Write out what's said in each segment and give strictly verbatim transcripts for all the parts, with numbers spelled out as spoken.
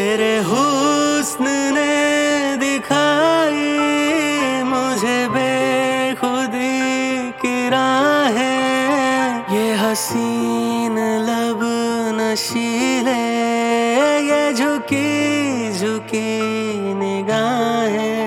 तेरे हुस्न ने दिखाई मुझे बेखुदी की राहें, ये हसीन लब नशीले, ये झुकी झुकी निगाहें।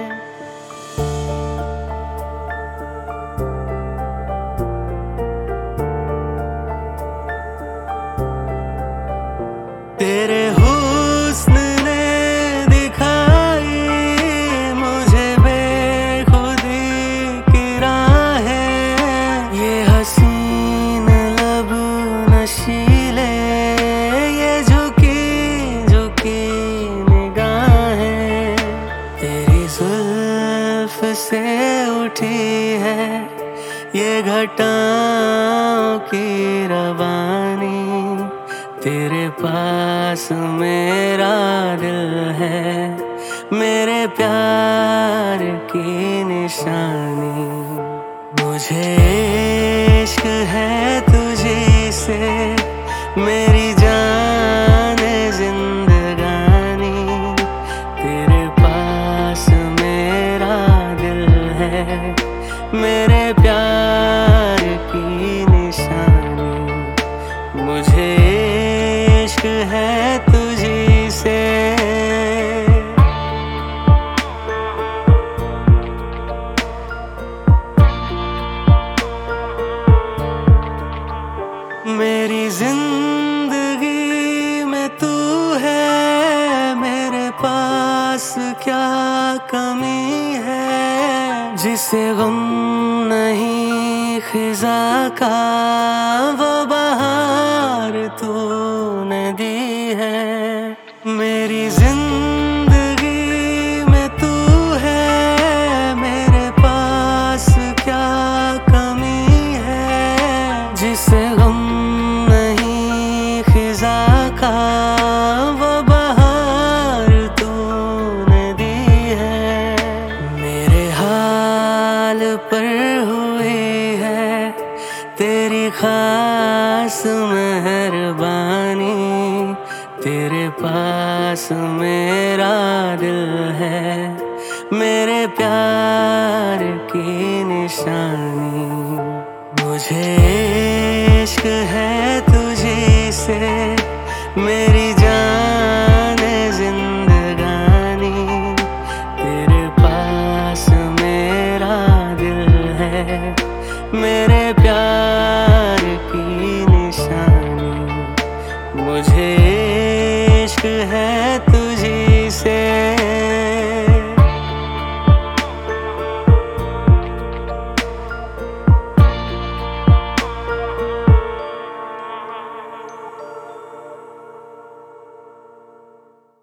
तेरे हुस्न ने दिखाई मुझे बेखुदी की राहें, ये हसीन लब नशीले, ये झुकी झुकी निगाहें। तेरी जुल्फ से उठी है ये घटाओं की रवानी, तेरे पास मेरा दिल है, मेरे प्यार की निशानी। मुझे इश्क है तुझी से, मेरी जान जिंदगानी, तेरे पास मेरा दिल है, मेरे प्यार की निशानी। मुझे इश्क है तुझी से। मेरी जिंदगी में तू है, मेरे पास क्या कमी है, जिसे गम नहीं खिजा का वो बहार तूने दी है। मेरी जिंदगी में तू है, मेरे पास क्या कमी है, जिसे गम नहीं खिजा का वो बहार तूने दी है। मेरे हाल पर हुई है तेरी खास मेहरबानी, तेरे पास मेरा दिल है, मेरे प्यार की निशानी। मुझे इश्क है